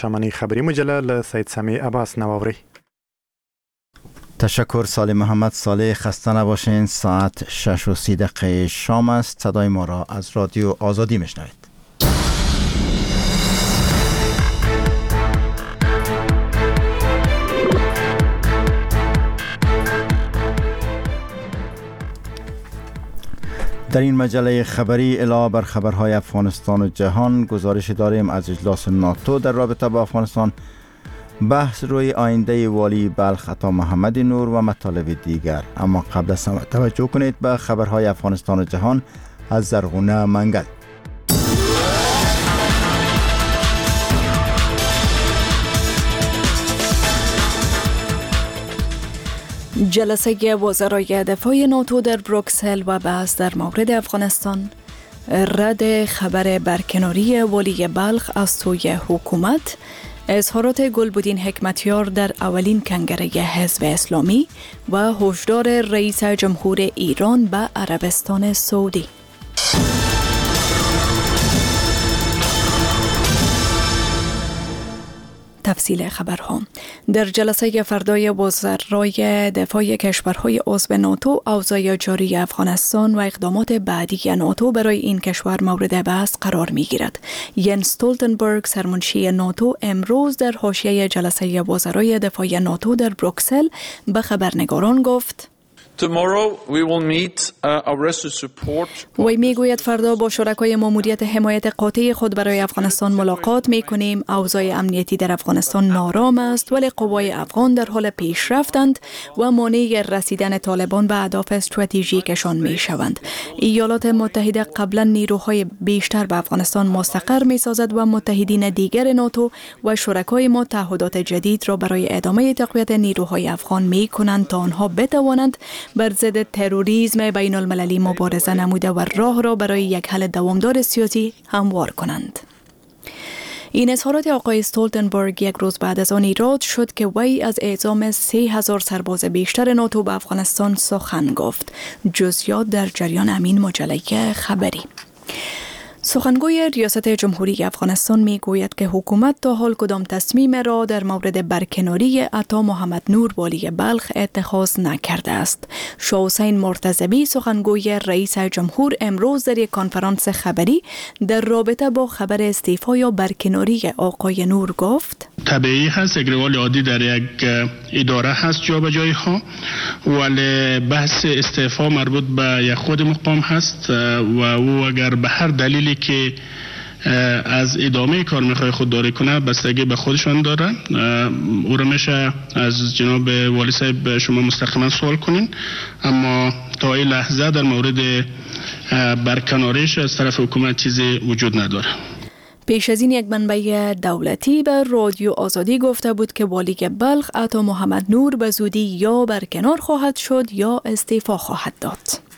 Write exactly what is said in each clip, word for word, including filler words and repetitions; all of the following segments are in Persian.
شمانی خبری مجله سید سمی عباس نواوری. تشکر سال محمد صالح. خسته نباشین. ساعت شش و سی دقیقه شام است. صدای ما را از رادیو آزادی میشنوید. در این مجله خبری علاوه بر خبرهای افغانستان و جهان گزارش داریم از اجلاس ناتو در رابطه با افغانستان، بحث روی آینده والی بلخ عطا محمد نور و مطالب دیگر. اما قبل از همه توجه کنید به خبرهای افغانستان و جهان از زرغونه منگل. جلسه وزرای دفاع ناتو در بروکسل و بحث در مورد افغانستان، رد خبر برکناری والی بلخ از سوی حکومت، اظهارات گلبدین حکمتیار در اولین کنگره حزب اسلامی و هشدار رئیس جمهور ایران به عربستان سعودی. تفصیل خبرها. در جلسه فردای وزرای دفاع کشورهای عضو ناتو، اوضاع جاری افغانستان و اقدامات بعدی ناتو برای این کشور مورد بحث قرار می گیرد. ینس استولتنبرگ، سرمنشی ناتو، امروز در حاشیه جلسه وزرای دفاع ناتو در بروکسل به خبرنگاران گفت: Tomorrow we will meet uh, arrested support. وی میگوید فردا با شرکای ماموریت حمایت قاطع خود برای افغانستان ملاقات میکنیم. اوضاع امنیتی در افغانستان نارام است ولی قوای افغان در حال پیشرفتند و مانع رسیدن طالبان به اهداف استراتژیکشان میشوند. ایالات متحده قبلا نیروهای بیشتر به افغانستان مستقر میسازد و متحدین دیگر ناتو و شرکای ما تعهدات جدید را برای ادامه تقویت نیروهای افغان میکنند تا آنها بتوانند بر ضد تروریسم بین المللی مبارزه نموده و راه را برای یک حل دوامدار سیاسی هموار کنند. این اظهارات آقای استولتنبرگ یک روز بعد از آن ایراد شد که وی از اعزام سه هزار سرباز بیشتر ناتو به افغانستان سخن گفت. جزئیات در جریان همین مجله خبری. سخنگوی ریاست جمهوری افغانستان می گوید که حکومت تا حال کدام تصمیم را در مورد برکناری عطا محمد نور والی بلخ اتخاذ نکرده است. شاه حسین مرتضوی، سخنگوی رئیس جمهور، امروز در یک کنفرانس خبری در رابطه با خبر استعفا یا برکناری آقای نور گفت: طبیعی هست، یک روال عادی در یک اداره هست جابجایی ها، ولی بحث استعفا مربوط به یک خود مقام هست و او اگر به هر دلیلی که از ادامه کار میخوای خودداری کنه بستگی به خودشان داره. او را میشه از جناب والی صاحب شما مستقیما سوال کنین، اما تا این لحظه در مورد برکناریش از طرف حکومت چیزی وجود نداره. پیش از این یک منبع دولتی به رادیو آزادی گفته بود که والی بلخ عطا محمد نور به زودی یا برکنار خواهد شد یا استعفا خواهد داد.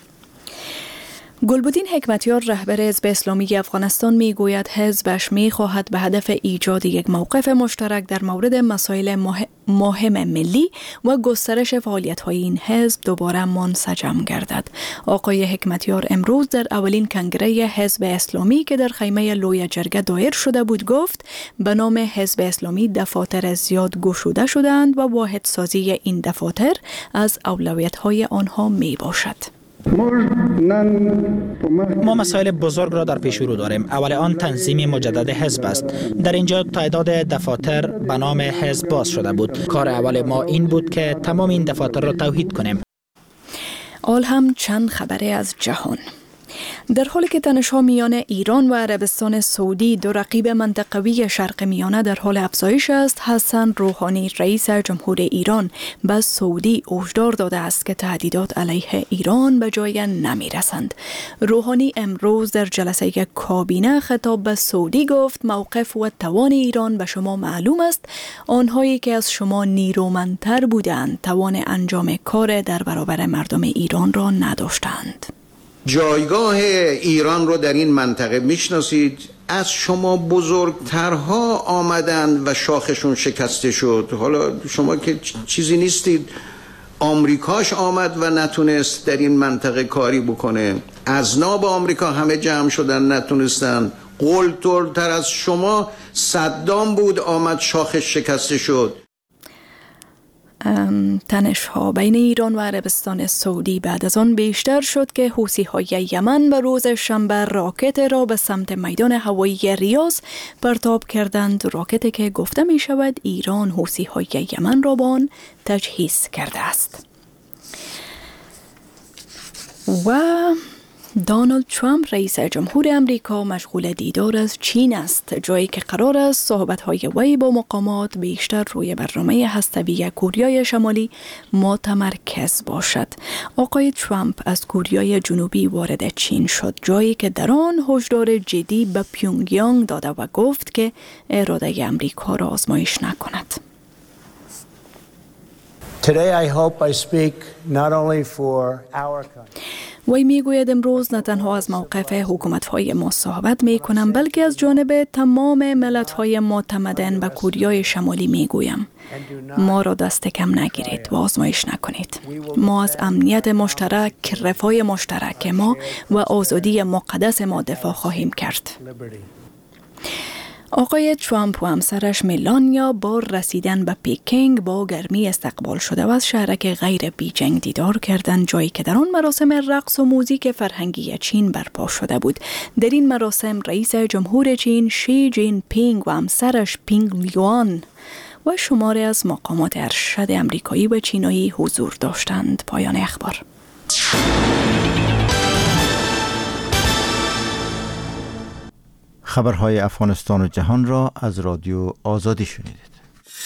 گلبدین حکمتیار، رهبر حزب اسلامی افغانستان، می گوید حزبش می خواهد به هدف ایجاد یک موقف مشترک در مورد مسائل مهم ملی و گسترش فعالیت‌های این حزب دوباره منسجم گردد. آقای حکمتیار امروز در اولین کنگره حزب اسلامی که در خیمه لوی جرگه دایر شده بود گفت به نام حزب اسلامی دفاتر زیاد گشوده شدند و واحدسازی این دفاتر از اولویت‌های آنها می باشد. ما مسائل بزرگ را در پیش رو داریم. اول آن تنظیم مجدد حزب است. در اینجا تعداد دفاتر به نام حزب باز شده بود. کار اول ما این بود که تمام این دفاتر را توحید کنیم. آل هم چند خبره از جهان. در حالی که تنش‌ها میان ایران و عربستان سعودی، دو رقیب منطقوی شرق میانه، در حال افزایش است، حسن روحانی، رئیس جمهور ایران، به سعودی هشدار داده است که تهدیدات علیه ایران به جای نمی‌رسند. روحانی امروز در جلسه کابینه خطاب به سعودی گفت موقف و توان ایران به شما معلوم است. آنهایی که از شما نیرومندتر بودند توان انجام کار در برابر مردم ایران را نداشتند. جایگاه ایران رو در این منطقه میشناسید. از شما بزرگترها آمدند و شاخشون شکسته شد. حالا شما که چیزی نیستید. آمریکاش آمد و نتونست در این منطقه کاری بکنه. اذناب آمریکا همه جمع شدن نتونستن. قلدرتر از شما صدام بود، آمد شاخش شکسته شد. تنش ها بین ایران و عربستان سعودی بعد از آن بیشتر شد که حوثی های یمن به روز شنبه راکت را به سمت میدان هوایی ریاض پرتاب کردند. راکتی که گفته می شود ایران حوثی های یمن را با آن تجهیز کرده است. و دونالد ترامپ رئیس جمهور امریکا مشغول دیدار از چین است، جایی که قرار است صحبت‌های وی با مقامات بیشتر روی برنامه هسته‌ای کره شمالی متمرکز باشد. آقای ترامپ از کره جنوبی وارد چین شد، جایی که در آن هشدار جدی به پیونگیانگ داده و گفت که اراده امریکا را آزمایش نکند. Today I hope I speak not only for our country. وی میگوید امروز نه تنها از موقف حکومت‌های ما صحبت میکنم، بلکه از جانب تمام ملت‌های معتمدن به کره شمالی میگویم. ما را دست کم نگیرید و آزمایش نکنید. ما از امنیت مشترک، رفاه مشترک ما و آزادی مقدس ما دفاع خواهیم کرد. آقای ترامپ و همسرش ملانیا با رسیدن به پیکینگ با گرمی استقبال شده و از شهرک غیر بیجینگ دیدار کردند، جایی که در آن مراسم رقص و موزیک فرهنگی چین برپا شده بود. در این مراسم رئیس جمهور چین شی جین پینگ و همسرش پینگ لیوان و شماری از مقامات ارشد امریکایی و چینایی حضور داشتند. پایان اخبار. خبرهای افغانستان و جهان را از رادیو آزادی شنیدید.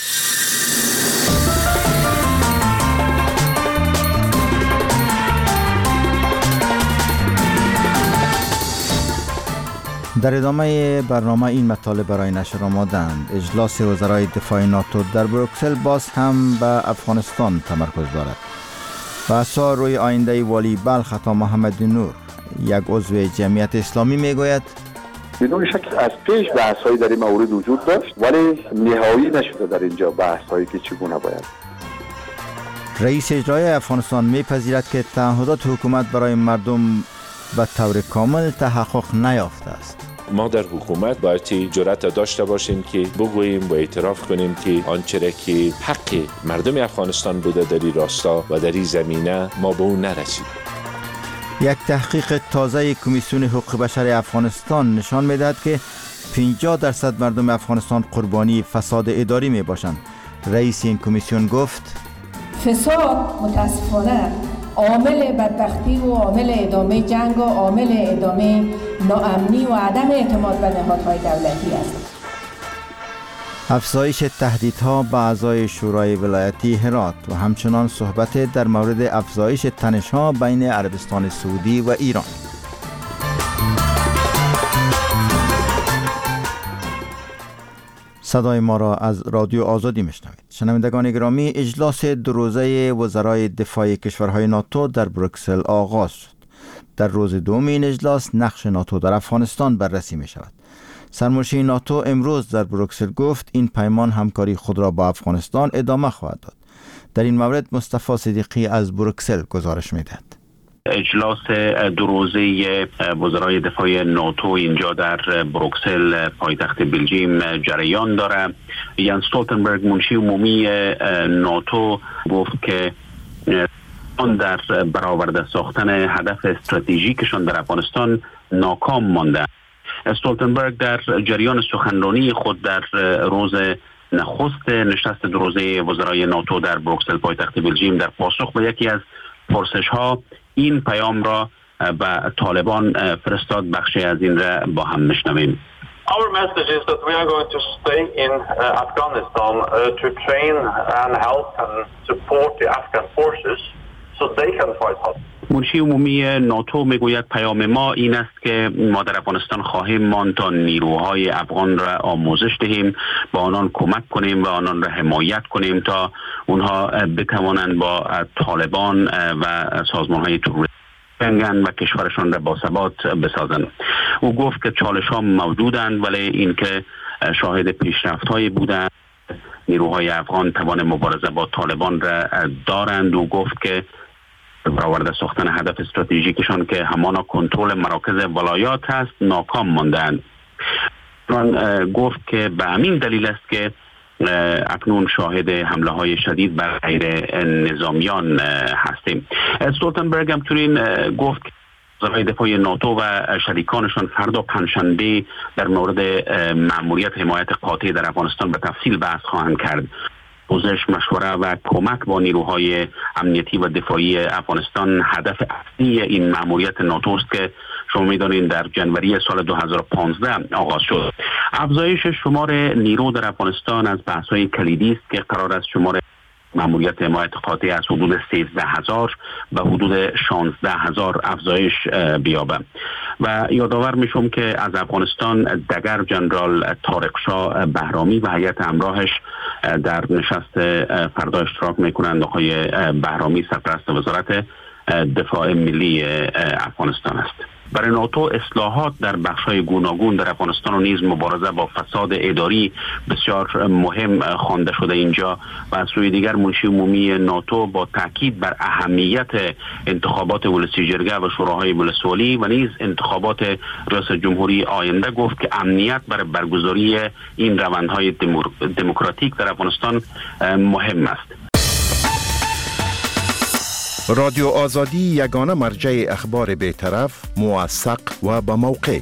در ادامه برنامه این مطالب برای نشر آمادند. اجلاس وزرای دفاع ناتو در بروکسل باز هم به افغانستان تمرکز دارد. بحث‌ها روی آینده والی بلخ عطا محمد نور، یک عضو جمعیت اسلامی، میگوید بدون شک از پیش بحث‌هایی در این مورد وجود داشت، ولی نهایی نشده در اینجا بحث‌هایی که چگونه باید. رئیس اجرایی افغانستان میپذیرد که تعهدات حکومت برای مردم به طور کامل تحقق نیافته است. ما در حکومت باید جرأت داشته باشیم که بگوییم و اعتراف کنیم که آنچه که حق مردم افغانستان بوده در این راستا و در این زمینه ما به اون نرسیدیم. یک تحقیق تازه کمیسیون حقوق بشر افغانستان نشان می‌دهد که پنجاه درصد مردم افغانستان قربانی فساد اداری میباشند. رئیس این کمیسیون گفت فساد متاسفانه عامل بدبختی و عامل ادامه جنگ و عامل ادامه ناامنی و عدم اعتماد به نهادهای دولتی است. افزایش تهدیدها به اعضای شورای ولایتی هرات و همچنان صحبت در مورد افزایش تنش‌ها بین عربستان سعودی و ایران. صدای ما را از رادیو آزادی میشنوید. شنوندگان گرامی، اجلاس دو روزه وزرای دفاع کشورهای ناتو در بروکسل آغاز شد. در روز دوم این اجلاس نقش ناتو در افغانستان بررسی می شود. سرمنشی ناتو امروز در بروکسل گفت این پیمان همکاری خود را با افغانستان ادامه خواهد داد. در این مورد مصطفی صدیقی از بروکسل گزارش می‌دهد. اجلاس دو روزه وزرای دفاع ناتو اینجا در بروکسل پایتخت بلژیم جریان داره. یانس استولتنبرگ منشی عمومی ناتو گفت که آن در برآورده ساختن هدف استراتژیکشان در افغانستان ناکام مانده. استولتنبرگ در جریان سخنرانی خود در روز نخست نشست دو روزه وزرای ناتو در بروکسل پایتخت بلژیم در پاسخ به یکی از پرسش‌ها این پیام را به طالبان فرستاد. بخشی از این را با هم میشنویم. Our message is that we are going to stay in uh, Afghanistan uh, to train and help and support the Afghan forces so they can fight hard. منشی عمومی ناتو میگوید پیام ما این است که ما در افغانستان خواهیم ماند تا نیروهای افغان را آموزش دهیم، با آنان کمک کنیم و آنان را حمایت کنیم تا اونها بتوانند با طالبان و سازمان‌های تروریستی بنگن و کشورشان را با ثبات بسازند. او گفت که چالش‌ها موجودند، ولی اینکه شاهد پیشرفت‌هایی بودند نیروهای افغان توان مبارزه با طالبان را دارند. او گفت که برآورده ساختن هدف استراتژیکشان که همانا کنترل مراکز ولایات هست ناکام ماندند. من گفت که به همین دلیل است که اکنون شاهد حمله های شدید بر غیر نظامیان هستیم. استولتنبرگ همچنین گفت وزرای دفاع ناتو و شریکانشان فردا پنجشنبه در مورد مأموریت حمایت قاطع در افغانستان به تفصیل بحث خواهند کرد. پوزش، مشوره و کمک با نیروهای امنیتی و دفاعی افغانستان هدف اصلی این مأموریت ناتو است که شما می‌دانید در جنوری سال دو هزار و پانزده آغاز شد. افزایش شمار نیرو در افغانستان از بحث‌های کلیدی است که قرار است شمار مأموریت حمایت قاطع از حدود سیزده هزار به حدود شانزده هزار افزایش بیابد. و یادآور میشم که از افغانستان دگر جنرال طارق شاه بهرامی و هیئت همراهش در نشست فردا اشتراک میکنند. آقای بهرامی سرپرست وزارت دفاع ملی افغانستان است. برای ناتو اصلاحات در بخش‌های گوناگون در افغانستان و نیز مبارزه با فساد اداری بسیار مهم خوانده شده اینجا و از سوی دیگر منشی عمومی ناتو با تاکید بر اهمیت انتخابات ولسی جرگه و شوراهای ولسوالی و نیز انتخابات ریاست جمهوری آینده گفت که امنیت برای برگزاری این روندهای دموکراتیک در افغانستان مهم است. رادیو آزادی یگانه مرجع اخبار بی‌طرف، موثق و با موقع.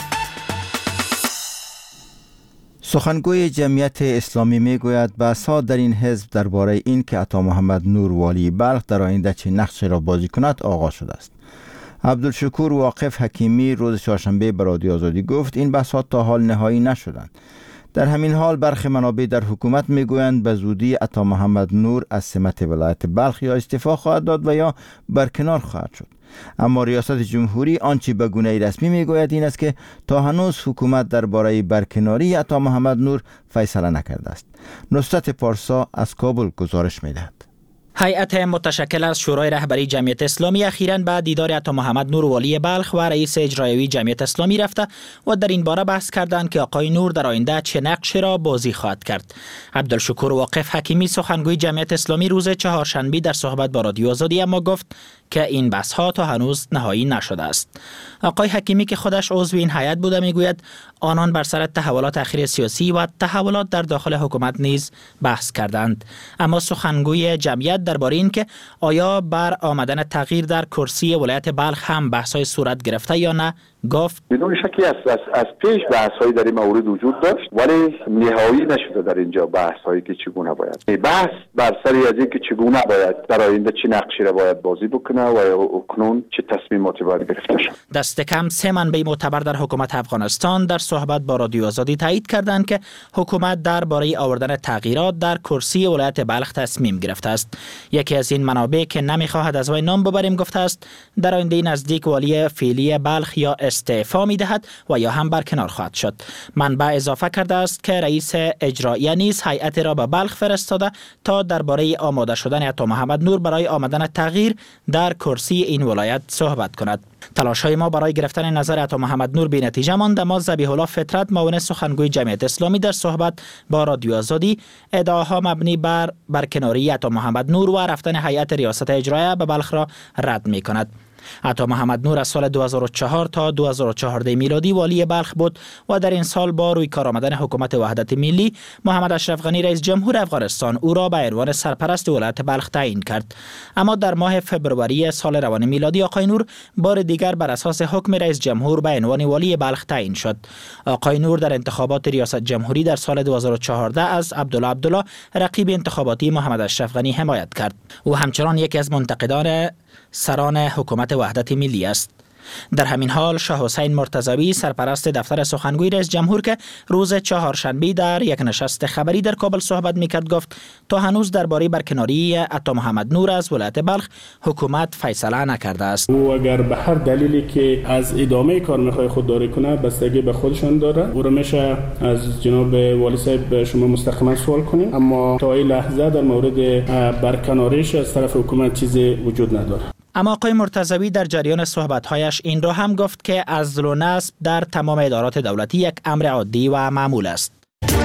سخنگوی جمعیت اسلامی می گوید بحث‌ها در این حزب درباره این که عطا محمد نور والی بلخ در آینده چه نقشی را بازی کند آغاز شده است. عبدالشکور واقف حکیمی روز چهارشنبه به رادیو آزادی گفت این بحث‌ها تا حال نهایی نشدند. در همین حال برخی منابع در حکومت میگویند به زودی عطا محمد نور از سمت ولایت بلخ یا استعفا خواهد داد و یا برکنار خواهد شد. اما ریاست جمهوری آنچه به گونه رسمی میگوید این است که تا هنوز حکومت درباره برکناری عطا محمد نور فیصله نکرده است. نصرت پارسا از کابل گزارش میدهد. هیئت متشکل از شورای رهبری جمعیت اسلامی اخیراً به دیدار عطا محمد نور والی بلخ و رئیس اجرایی جمعیت اسلامی رفته و در این باره بحث کردند که آقای نور در آینده چه نقشی را بازی خواهد کرد. عبدالشکور واقف حکیمی سخنگوی جمعیت اسلامی روز چهارشنبه در صحبت با رادیو آزادی اما گفت که این بحث ها تا هنوز نهایی نشده است. آقای حکیمی که خودش عضو این هیئت بوده میگوید آنان بر سر تحولات اخیر سیاسی و تحولات در داخل حکومت نیز بحث کردند. اما سخنگوی جمعیت درباره این که آیا بر آمدن تغییر در کرسی ولایت بلخ هم بحث‌های صورت گرفته یا نه گفت بدون شکی از, از, از پیش بحث‌هایی در این مورد وجود داشت ولی نهایی نشده در اینجا بحث‌هایی که چگونه باید بحث بر سر از اینکه چگونه باید در آینده چه نقشی را باید بازی بکنه و اکنون چه تصمیماتی باید گرفته شود. دست کم سه منبع معتبر در حکومت افغانستان در صحبت با رادیو آزادی تایید کردند که حکومت درباره آوردن تغییرات در کرسی ولایت بلخ تصمیم گرفته است. یکی از این منابع که نمیخواهد از وی نام ببریم گفته است در آینده نزدیک والی فعلی بلخ یا استعفا می‌دهد و یا هم برکنار خواهد شد. منبع اضافه کرده است که رئیس اجرایی نیز هیئت را به بلخ فرستاده تا درباره آماده شدن عطا محمد نور برای آمدن تغییر در کرسی این ولایت صحبت کند. تلاش‌های ما برای گرفتن نظر عطا محمد نور بی نتیجه ماند. اما ذبیح الله فطرت معاون سخنگوی جمعیت اسلامی در صحبت با رادیو آزادی ادعاها مبنی بر برکناری عطا محمد نور و رفتن هیئت ریاست اجرایی به بلخ را رد می‌کند. عطا محمد نور از سال دو هزار و چهار تا دو هزار و چهارده میلادی والی بلخ بود و در این سال با روی کار آمدن حکومت وحدت ملی محمد اشرف غنی رئیس جمهور افغانستان او را به عنوان سرپرست ولایت بلخ تعیین کرد. اما در ماه فبروری سال روان میلادی آقای نور بار دیگر بر اساس حکم رئیس جمهور به عنوان والی بلخ تعیین شد. آقای نور در انتخابات ریاست جمهوری در سال دو هزار و چهارده از عبدالله عبدالله رقیب انتخاباتی محمد اشرف غنی حمایت کرد. او همچنان یکی از منتقدان سران حکومت وحدت ملی است. در همین حال شاه حسین مرتضوی سرپرست دفتر سخنگوی رئیس جمهور که روز چهارشنبه در یک نشست خبری در کابل صحبت میکرد گفت تا هنوز درباره برکناری عطا محمد نور از ولایت بلخ حکومت فیصله نکرده است. او اگر به هر دلیلی که از ادامه کار میخواد خودداری کنه بستگی به خودشان داره. او را میشه از جناب والی صاحب شما مستقیما سوال کنید، اما تا این لحظه در مورد برکناریش از طرف حکومت چیزی وجود نداره. اما آقای مرتضوی در جریان صحبت‌هایش این را هم گفت که عزل و نصب در تمام ادارات دولتی یک امر عادی و معمول است.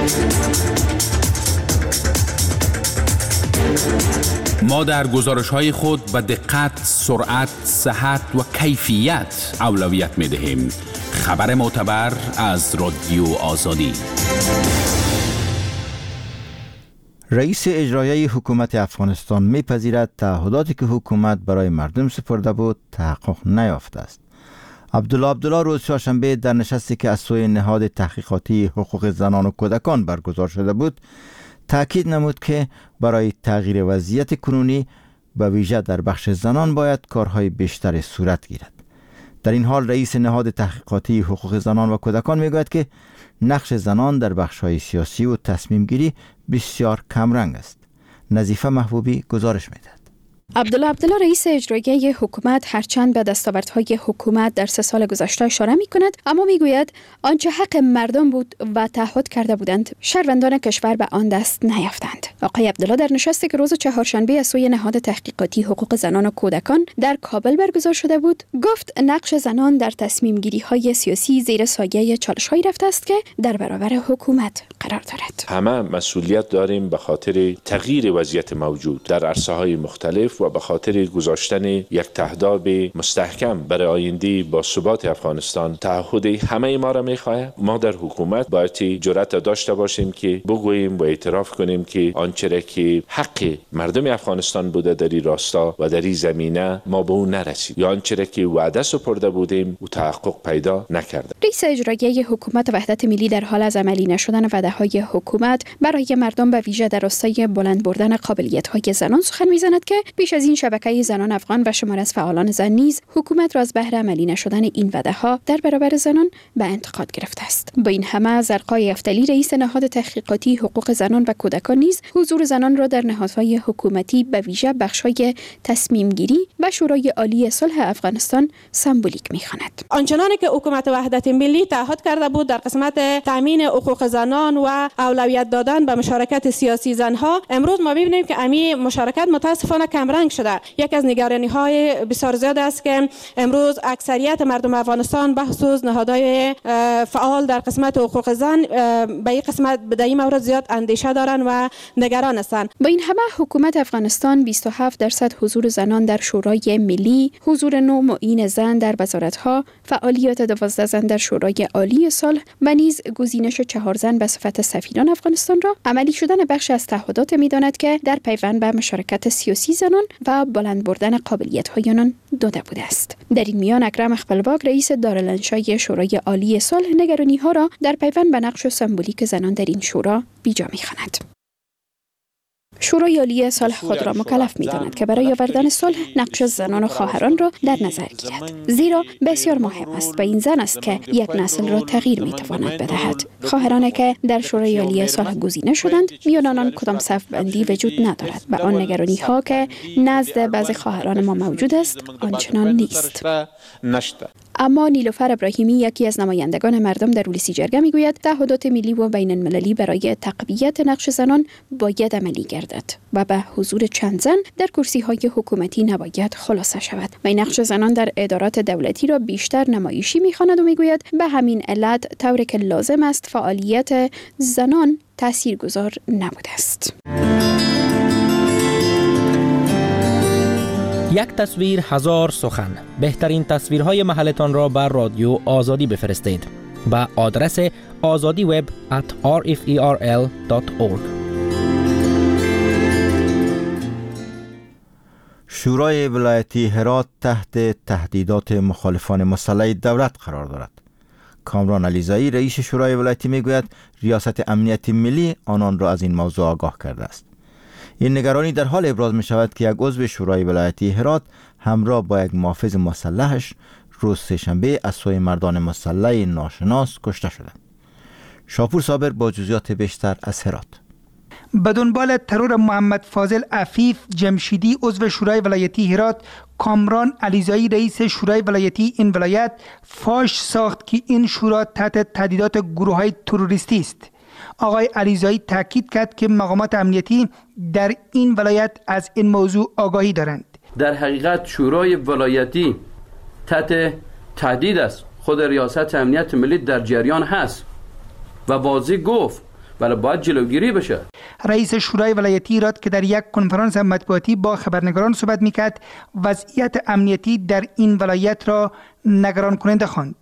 ما در گزارش‌های خود به دقت، سرعت، صحت و کیفیت اولویت می‌دهیم. خبر معتبر از رادیو آزادی. رئیس اجرایی حکومت افغانستان میپذیرد تعهداتی که حکومت برای مردم سپرده بود تحقق نیافته است. عبدالله عبدالله روز چهارشنبه در نشستی که از سوی نهاد تحقیقاتی حقوق زنان و کودکان برگزار شده بود تاکید نمود که برای تغییر وضعیت کنونی به ویژه در بخش زنان باید کارهای بیشتر صورت گیرد. در این حال رئیس نهاد تحقیقاتی حقوق زنان و کودکان میگوید که نقش زنان در بخش‌های سیاسی و تصمیم گیری بسیار کمرنگ است. نظیفه محبوبی گزارش میدهد. عبدالله عبدالله رئیس اجرایی حکومت هرچند به دستاوردهای حکومت در سه سال گذشته اشاره می کند، اما می گوید آنچه حق مردم بود و تعهد کرده بودند شهروندان کشور به آن دست نیافتند. آقای عبدالله در نشستی که روز چهارشنبه از سوی نهاد تحقیقاتی حقوق زنان و کودکان در کابل برگزار شده بود گفت نقش زنان در تصمیم گیری های سیاسی زیر سایه چالش هایی رفته است که در برابر حکومت قرار دارد. همه مسئولیت داریم به خاطر تغییر وضعیت موجود در عرصه های مختلف و به خاطر گذاشتن یک تهداب مستحکم برای آینده با ثبات افغانستان. تعهد همه ما را می‌خواهد. ما در حکومت باید جرأت داشته باشیم که بگوییم و اعتراف کنیم که آنچه که حق مردم افغانستان بوده در این راستا و در این زمینه ما به اون نرسید یا آنچه که وعده سپرده بودیم و تحقق پیدا نکرده. رئیس اجرایی حکومت وحدت ملی در حال از عملی نشدن وعده‌های حکومت برای مردم به ویژه در راستای بلند بردن قابلیت‌های زنان سخن می‌زند که بیش از این شبکه زنان افغان و شمار از فعالان زن نیز حکومت را از بهر عملی نشدن این وعده‌ها در برابر زنان به انتقاد گرفته است. با این همه زرقای افتلی رئیس نهاد تحقیقاتی حقوق زنان و کودکان نیز حضور زنان را در نهادهای حکومتی به ویژه بخش‌های تصمیم گیری و شورای عالی صلح افغانستان سمبولیک می‌خواند. آنچنانی که حکومت وحدت ملی تعهد کرده بود در قسمت تامین حقوق زنان و اولویت دادن به مشارکت سیاسی زنها، امروز ما می‌بینیم که امی مشارکت متاسفانه کمرنگ شده. یک از نگرانی‌های بسیار زیاد است که امروز اکثریت مردم افغانستان بخصوص نهادهای فعال در قسمت حقوق زن به این قسمت به این مورد زیاد اندیشه دارند و نگران هستند. با این همه حکومت افغانستان بیست و هفت درصد حضور زنان در شورای ملی، حضور نو معین زن در وزارت‌ها، فعالیت دوازده زن در شورای عالی صلح و نیز گزینش چهار زن به صفت سفیران افغانستان را عملی شدن بخش از تعهدات می‌داند که در پیوند به مشارکت سیاسی زنان و بلند بردن قابلیت‌های آنان داده بوده است. در این میان اکرم اخبلباک رئیس دارالانشای شورای عالی صلح نگرانی‌ها را در پیوند به نقش سمبولیک زنان در این شورا بیجا می‌خواند. شورای عالی صلح خود را مکلف می‌داند که برای آوردن صلح نقش زنان و خواهران را در نظر گیرد، زیرا بسیار مهم است و این زن است که یک نسل را تغییر می‌تواند بدهد. خواهرانی که در شورای عالی صلح گزینه شدند میان آنان کدام صف بندی وجود ندارد و آن نگرانی‌ها که نزد بعضی خواهران ما موجود است آنچنان نیست. اما نیلوفر ابراهیمی یکی از نمایندگان مردم در ولسی جرگه میگوید تعهدات ملی و بین المللی برای تقویت نقش زنان باید عملی گردد و به حضور چند زن در کرسی‌های حکومتی نباید خلاصه شود و این نقش زنان در ادارات دولتی را بیشتر نمایشی می‌خواند و میگوید به همین علت طوری که لازم است فعالیت زنان تاثیرگذار نبوده است. یک تصویر هزار سخن. بهترین تصویرهای محلتان را بر رادیو آزادی بفرستید به آدرس آزادی وب ات آر اف ای آر ال دات اورگ. شورای ولایتی هرات تحت تهدیدات مخالفان مسلح دولت قرار دارد. کامران علیزایی رئیس شورای ولایتی میگوید ریاست امنیت ملی آنان را از این موضوع آگاه کرده است. این نگرانی در حال ابراز می شود که یک عضو شورای ولایتی هرات همراه با یک محافظ مسلحش روز سه‌شنبه از سوی مردان مسلح ناشناس کشته شدند. شاپور صابر با جزئیات بیشتر از هرات. به دنبال ترور محمد فاضل عفیف جمشیدی عضو شورای ولایتی هرات، کامران علیزایی رئیس شورای ولایتی این ولایت فاش ساخت که این شورا تحت تهدیدات گروه‌های تروریستی است. آقای علیزایی تاکید کرد که مقامات امنیتی در این ولایت از این موضوع آگاهی دارند. در حقیقت شورای ولایتی تحت تهدید است. خود ریاست امنیت ملی در جریان هست و واضح گفت ولی باید جلوگیری بشه. رئیس شورای ولایتی هرات که در یک کنفرانس مطبوعاتی با خبرنگاران صحبت میکرد وضعیت امنیتی در این ولایت را نگران کننده خواند.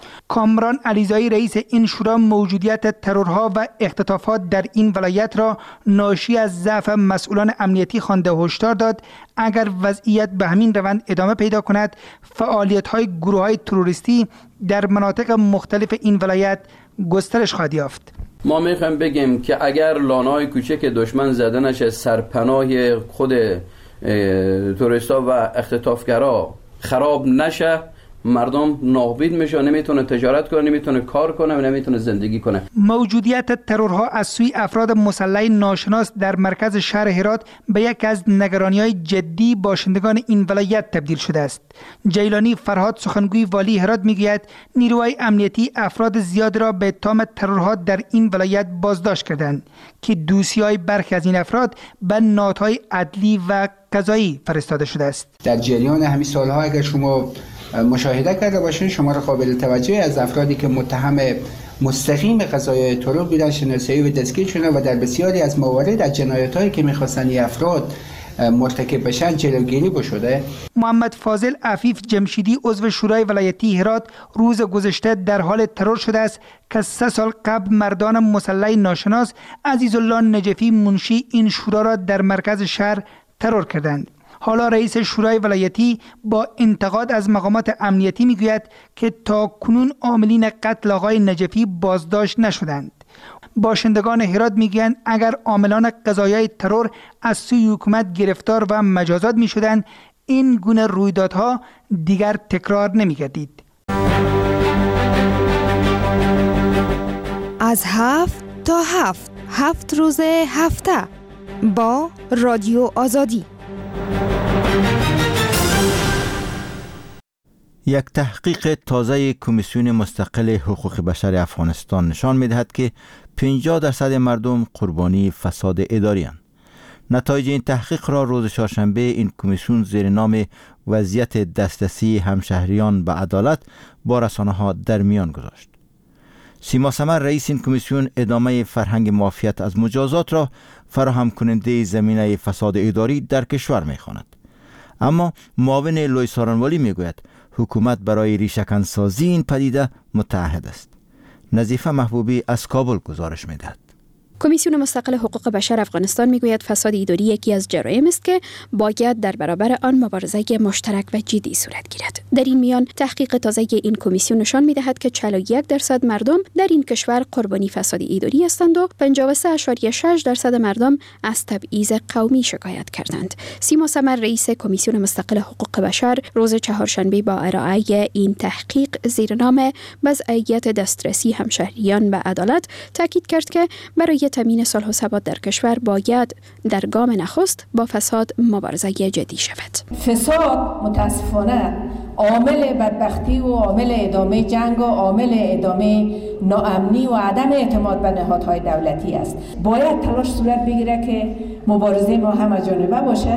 کامران علیزایی رئیس این شورا موجودیت ترورها و اختطافات در این ولایت را ناشی از ضعف مسئولان امنیتی خوانده و هشدار داد اگر وضعیت به همین روند ادامه پیدا کند فعالیت‌های گروه‌های تروریستی در مناطق مختلف این ولایت گسترش خواهد یافت. ما میخوایم بگیم که اگر لانه‌های کوچک دشمن زده نشه، سرپناه خود توریستا و اختطافگرا خراب نشه، مردم ناامید میشه، نمیتونه تجارت کنه، نمیتونه کار کنه و نمیتونه زندگی کنه. موجودیت ترورها از سوی افراد مسلح ناشناس در مرکز شهر هرات به یک از نگرانی‌های جدی باشندگان این ولایت تبدیل شده است. جیلانی فرهاد سخنگوی والی هرات میگوید نیروهای امنیتی افراد زیاد را به اتهام ترورها در این ولایت بازداشت کردند که دوسیهای برخی از این افراد به نهادهای عدلی و قضایی فرستاده شده است. در جریان همین سالها اگر شما مشاهده کرده باشین، شمار قابل توجهی از افرادی که متهم مستقیم قضایای ترور بودن شناسایی و دستگیر شدن و در بسیاری از موارد از جنایت‌هایی که می‌خواستن این افراد مرتکب بشن جلوگیری بشده. محمد فاضل عفیف جمشیدی عضو شورای ولایتی هرات روز گذشته در حال ترور شده است که سه سال قبل مردان مسلح ناشناس عزیزالله نجفی منشی این شورا را در مرکز شهر ترور کردند. حالا رئیس شورای ولایتی با انتقاد از مقامات امنیتی میگوید که تا کنون عاملین قتل آقای نجفی بازداشت نشدند. باشندگان هرات میگویند اگر عاملان قضایای ترور از سوی حکومت گرفتار و مجازات میشدند این گونه رویدادها دیگر تکرار نمیگردید. از هفت تا هفت هفت روز هفته با رادیو آزادی. یک تحقیق تازه کمیسیون مستقل حقوق بشر افغانستان نشان می‌دهد که پنجاه درصد مردم قربانی فساد اداری اند. نتایج این تحقیق را روز چهارشنبه این کمیسیون زیر نام وضعیت دسترسی همشهریان به عدالت با رسانه‌ها در میان گذاشت. سیما سمر رئیس این کمیسیون ادامه فرهنگ معافیت از مجازات را فراهم کننده زمینه فساد اداری در کشور می‌خواند. اما معاون لوی سارنوالی میگوید حکومت برای ریشه‌کنسازی این پدیده متعهد است. نظیفه محبوبی از کابل گزارش می‌دهد. کمیسیون مستقل حقوق بشر افغانستان میگوید فساد اداری یکی از جرایم است که باید در برابر آن مبارزه مشترک و جدی صورت گیرد. در این میان تحقیق تازه این کمیسیون نشان میدهد که چهل و یک درصد مردم در این کشور قربانی فساد اداری هستند و پنجاه و سه ممیز شش درصد مردم از تبعیض قومی شکایت کردند. سیما سمر رئیس کمیسیون مستقل حقوق بشر روز چهارشنبه با ارائه این تحقیق زیر نام وضعیت دسترسی همشهریان به عدالت تاکید کرد که برای تامین صلح و ثبات در کشور باید در گام نخست با فساد مبارزه جدی شود. فساد متاسفانه عامل بدبختی و عامل ادامه جنگ و عامل ادامه ناامنی و عدم اعتماد به نهادهای دولتی است. باید تلاش صورت بگیره که مبارزه ما همه جانبه باشه،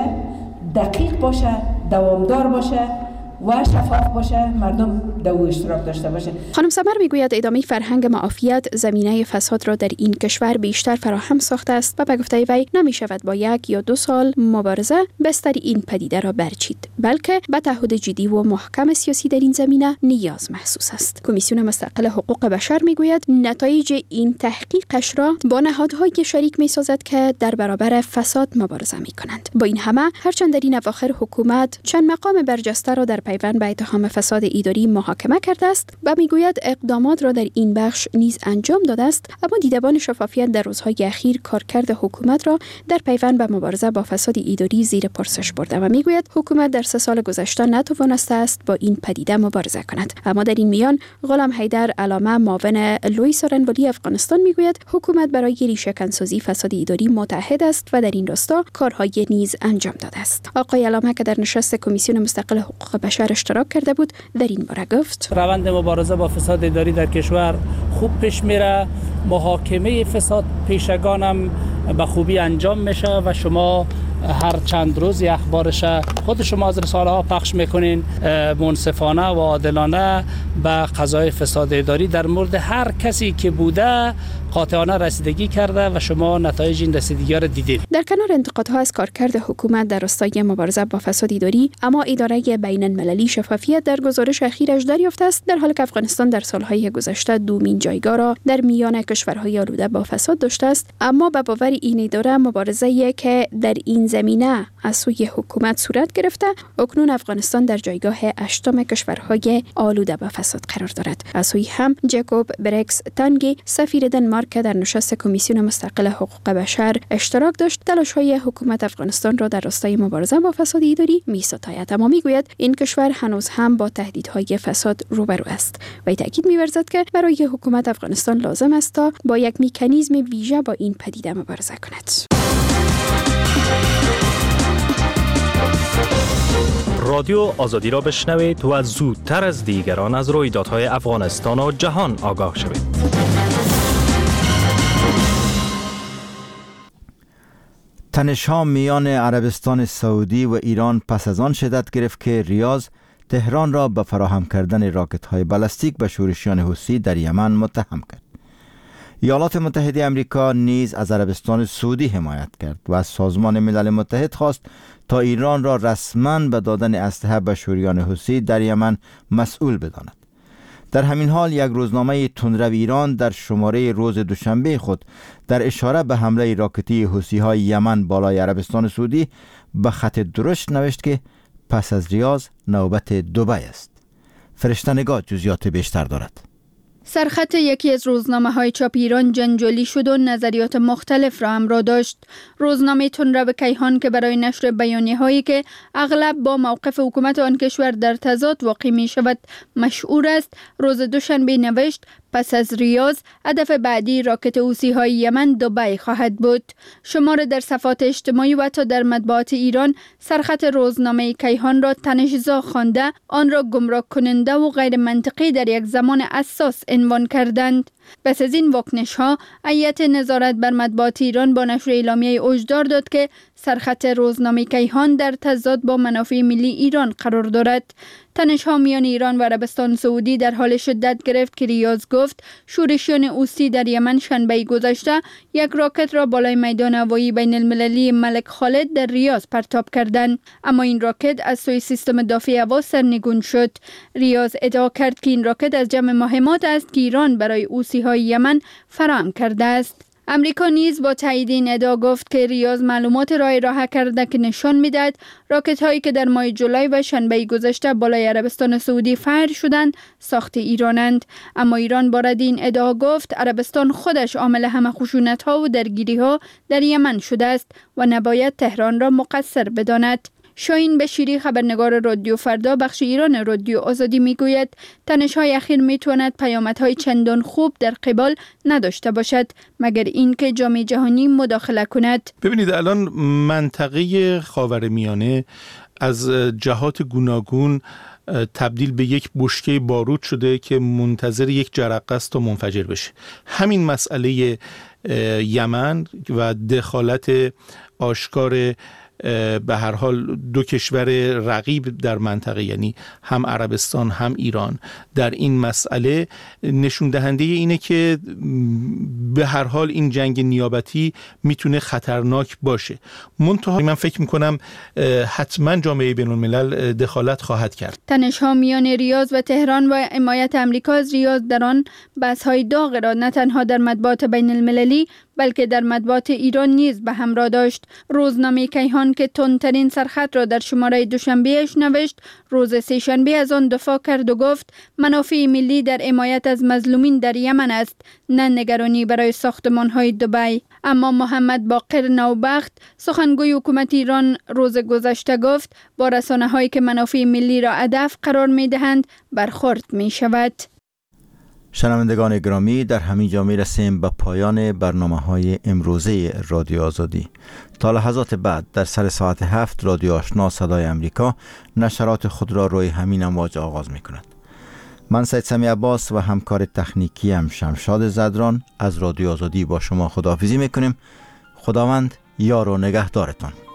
دقیق باشه، دوامدار باشه و شفاف باشه، مردم در او اشتراک داشته باشه. خانم سمر میگوید ادامه فرهنگ معافیت زمینه فساد را در این کشور بیشتر فراهم ساخته است و به گفته وی نمی شود با یک یا دو سال مبارزه بستر این پدیده را برچید، بلکه به تعهد جدی و محکم سیاسی در این زمینه نیاز محسوس است. کمیسیون مستقل حقوق بشر میگوید نتایج این تحقیقش را با نهادهای شریک می سازد که در برابر فساد مبارزه می کنند. با این همه هرچند در این اواخر حکومت چند مقام برجسته را در پیوند به اتهام فساد اداری محاکمه کرده است و میگوید اقدامات را در این بخش نیز انجام داده است، اما دیدبان شفافیت در روزهای اخیر کارکرد حکومت را در پیوند به مبارزه با فساد اداری زیر پرسش برده و میگوید حکومت در سه سال گذشته نتوانسته است با این پدیده مبارزه کند. اما در این میان غلام حیدر علامه معاون لوی سارنوالی افغانستان میگوید حکومت برای ریشه‌کنسازی فساد اداری متعهد است و در این راستا کارهای نیز انجام داده است. آقای علامه که در نشست کمیسیون مستقل حقوق بشر اشتراک کرده بود در این باره گفت روند مبارزه با فساد اداری در کشور خوب پیش میره، محاکمه فساد پیشگانم به خوبی انجام میشه و شما هر چند روزی اخبارش خود شما از رسانه ها پخش میکنین منصفانه و عادلانه به قضای فساد اداری در مورد هر کسی که بوده قاطعانه رسیدگی کرده و شما نتایج این رسیدگی را دیدید. در کنار انتقادها از کارکرد حکومت در راستای مبارزه با فساد اداری، اما اداره بین المللی شفافیت در گزارش اخیرش دریافت است در حالی که افغانستان در سالهای گذشته دومین جایگاه را در میان کشورهای آلوده با فساد داشته است، اما به باور این اداره مبارزه‌ای که در این زمینه از سوی حکومت صورت گرفته، اکنون افغانستان در جایگاه هشتم کشورهای آلوده به فساد قرار دارد. از سوی هم جاکوب برکس تانگی سفیر دنمارک که در نشست کمیسیون مستقل حقوق بشر اشتراک داشت، تلاش‌های حکومت افغانستان را در راستای مبارزه با فساد اداری می‌ستاید، اما میگوید این کشور هنوز هم با تهدیدهای فساد روبرو است و تاکید می‌ورزد که برای حکومت افغانستان لازم است تا با یک مکانیزم ویژه با این پدیده مبارزه کند. رادیو آزادی را بشنوید و زودتر از دیگران از رویدادهای افغانستان و جهان آگاه شوید. تنش‌ها میان عربستان سعودی و ایران پس از آن شدت گرفت که ریاض تهران را به فراهم کردن راکت‌های بالستیک به شورشیان حوثی در یمن متهم کرد. ایالات متحده آمریکا نیز از عربستان سعودی حمایت کرد و از سازمان ملل متحد خواست تا ایران را رسما به دادن اسلحه به شوریان حوثی در یمن مسئول بداند. در همین حال یک روزنامه تندرو ایران در شماره روز دوشنبه خود در اشاره به حمله راکتی حوثی‌های یمن بالای عربستان سعودی به خط درشت نوشت که پس از ریاض نوبت دبی است. فرشته نگاه جزئیات بیشتر دارد. سرخط یکی از روزنامه‌های چاپ ایران جنجالی شد و نظریات مختلف را همراه داشت. روزنامه تندرو کیهان که برای نشر بیانیه‌هایی که اغلب با موقف حکومت آن کشور در تضاد واقع می‌شود مشهور است، روز دوشنبه نوشت پس از ریاض هدف بعدی راکت حوثی‌های یمن دبی خواهد بود. شماره در صفحات اجتماعی و تا در مطبوعات ایران سرخط روزنامه کیهان را تنش‌زا خوانده، آن را گمراه کننده و غیر منطقی در یک زمان حساس عنوان کردند. پس از این واکنش‌ها، هیئت نظارت بر مطبوعات ایران با نشر اعلامیه هشدار داد که سرخط روزنامه کیهان در تضاد با منافع ملی ایران قرار دارد. تنش‌ها میان ایران و عربستان سعودی در حال شدت گرفت که ریاض گفت شورشیان حوثی در یمن شنبه گذشته یک راکت را بالای میدان هوایی بین المللی ملک خالد در ریاض پرتاب کردند، اما این راکت از سوی سیستم دفاعی هوا سرنگون شد. ریاض ادعا کرد که این راکت از جمع مهمات است که ایران برای حوثی‌های یمن فراهم کرده است. امریکا نیز با تایید این ادعا گفت که ریاض معلومات را ارائه کرده که نشان می‌دهد راکت هایی که در ماه جولای و شنبه گذشته بالای عربستان سعودی فایر شدند ساخت ایرانند، اما ایران با رد این ادعا گفت عربستان خودش عامل همه خشونت‌ها و درگیری‌ها در یمن شده است و نباید تهران را مقصر بداند. شاهین بشیری خبرنگار رادیو فردا بخش ایران رادیو آزادی میگوید تنش‌های اخیر میتواند پیامدهای چندان خوب در قبال نداشته باشد مگر اینکه جامعه جهانی مداخله کند. ببینید الان منطقه خاورمیانه از جهات گوناگون تبدیل به یک بشکه بارود شده که منتظر یک جرقه است تا منفجر بشه. همین مسئله یمن و دخالت آشکار به هر حال دو کشور رقیب در منطقه، یعنی هم عربستان هم ایران، در این مسئله نشون دهنده اینه که به هر حال این جنگ نیابتی میتونه خطرناک باشه. منتها من فکر میکنم حتما جامعه بین الملل دخالت خواهد کرد. تنش‌ها میان ریاض و تهران و حمایت امریکا از ریاض در آن بحث‌های داغ را نه تنها در مطبوعات بین المللی بلکه در مطبوعات ایران نیز به همراه داشت. روزنامه کیهان که تندترین سرخط را در شماره دوشنبهش نوشت، روز سه‌شنبه از آن دفاع کرد و گفت منافع ملی در حمایت از مظلومین در یمن است، نه نگرانی برای ساختمان‌های دبی. اما محمد باقر نوبخت سخنگوی حکومت ایران روز گذشته گفت با رسانه‌هایی که منافع ملی را هدف قرار می‌دهند برخورد می‌شود. شنوندگان گرامی، در همین جا می‌رسیم به پایان برنامه‌های امروزه رادیو آزادی. تا لحظات بعد در سر ساعت هفت رادیو آشنا صدای امریکا نشرات خود را روی همین امواج آغاز می‌کند. من سید سمی عباس و همکار تکنیکی هم شمشاد زدران از رادیو آزادی با شما خداحافظی می‌کنیم. خداوند یار و نگهدارتان.